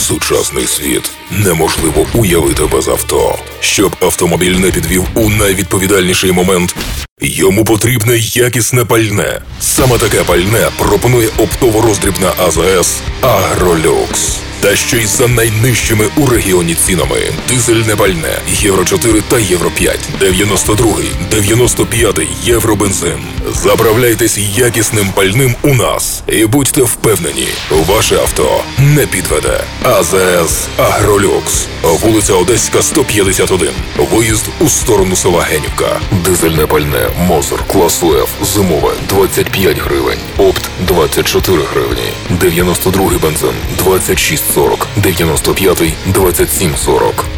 Сучасний світ неможливо уявити без авто. Щоб автомобіль не підвів у найвідповідальніший момент, йому потрібне якісне пальне. Саме таке пальне пропонує оптово-роздрібна АЗС «Агролюкс». Та ще й за найнижчими у регіоні цінами. Дизельне пальне Євро-4 та Євро-5, 92-й, 95-й Євробензин. Заправляйтесь якісним пальним у нас і будьте впевнені, ваше авто не підведе. АЗС «Агролюкс». Вулиця Одеська, 151. Виїзд у сторону села Генівка. Дизельне пальне Мозер класу F зимове 25 гривень. Опт 24 гривні. 92-й бензин 26,40. 95-й 27,40.